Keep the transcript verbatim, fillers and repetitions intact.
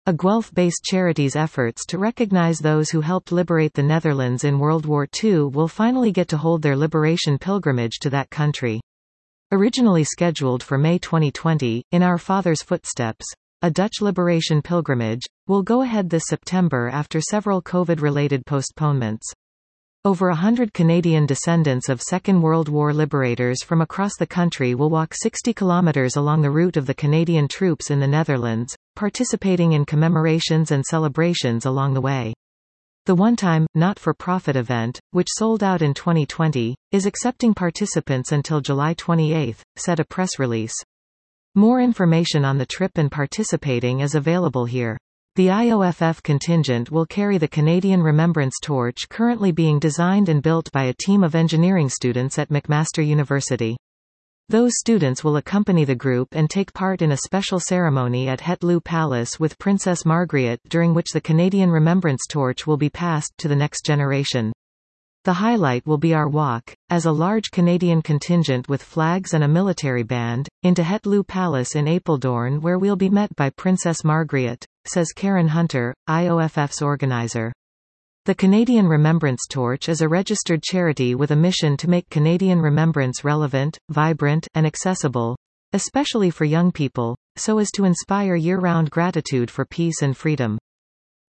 a Guelph-based charity's efforts to recognize those who helped liberate the Netherlands in World War Two will finally get to hold their liberation pilgrimage to that country. Originally scheduled for May twenty twenty, In Our Father's Footsteps, a Dutch liberation pilgrimage, will go ahead this September after several COVID-related postponements. Over a hundred Canadian descendants of Second World War liberators from across the country will walk sixty kilometers along the route of the Canadian troops in the Netherlands, participating in commemorations and celebrations along the way. The one-time, not-for-profit event, which sold out in twenty twenty, is accepting participants until July twenty-eighth, said a press release. More information on the trip and participating is available here. The I O F F contingent will carry the Canadian Remembrance Torch currently being designed and built by a team of engineering students at McMaster University. Those students will accompany the group and take part in a special ceremony at Het Loo Palace with Princess Margriet, during which the Canadian Remembrance Torch will be passed to the next generation. The highlight will be our walk, as a large Canadian contingent with flags and a military band, into Het Loo Palace in Apeldoorn, where we'll be met by Princess Margriet, says Karen Hunter, I O F F's organizer. The Canadian Remembrance Torch is a registered charity with a mission to make Canadian remembrance relevant, vibrant, and accessible, especially for young people, so as to inspire year-round gratitude for peace and freedom.